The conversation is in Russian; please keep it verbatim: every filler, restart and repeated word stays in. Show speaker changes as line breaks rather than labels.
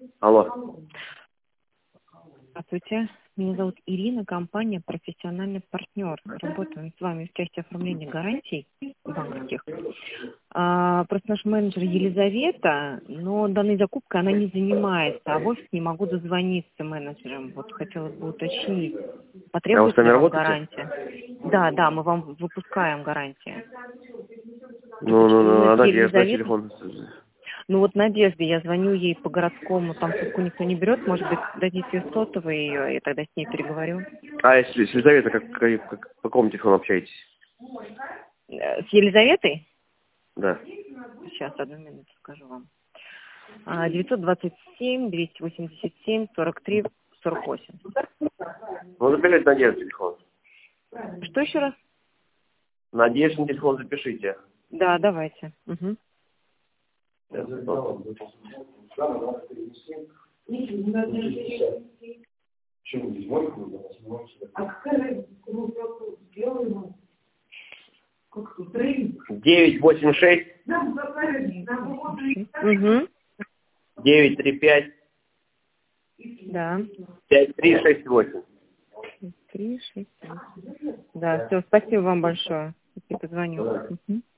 Алло.
Здравствуйте. Меня зовут Ирина, компания «Профессиональный партнер». Работаем с вами в части оформления гарантий банковских. А, просто наш менеджер Елизавета, но данной закупкой она не занимается, а в офис не могу дозвониться менеджером. Вот хотелось бы уточнить, потребуется
А вы
ли вам
работаете?
гарантия? Да, да, мы вам выпускаем гарантии.
Ну, ну, ну,
Мы с
надо я на
Елизаветой-
телефон.
Ну вот Надежде, я звоню ей по городскому, там трубку никто не берет, может быть, дадите сотовый ее, я тогда с ней переговорю.
А если с Елизаветой, как, как, как- по какому телефону общаетесь?
Э, С Елизаветой?
Да.
Сейчас, одну минуту скажу вам. А, девятьсот двадцать семь двести восемьдесят семь сорок три сорок восемь.
Ну, запишите Надежду телефон.
Что еще раз?
Надеждин телефон запишите.
Да, давайте. Угу.
Сейчас, стоп. девять восемь шесть
Угу.
девять три пять
Да.
пять три шесть восемь.
Три, шесть, восемь. Да, все, спасибо вам большое. Я позвоню. Угу.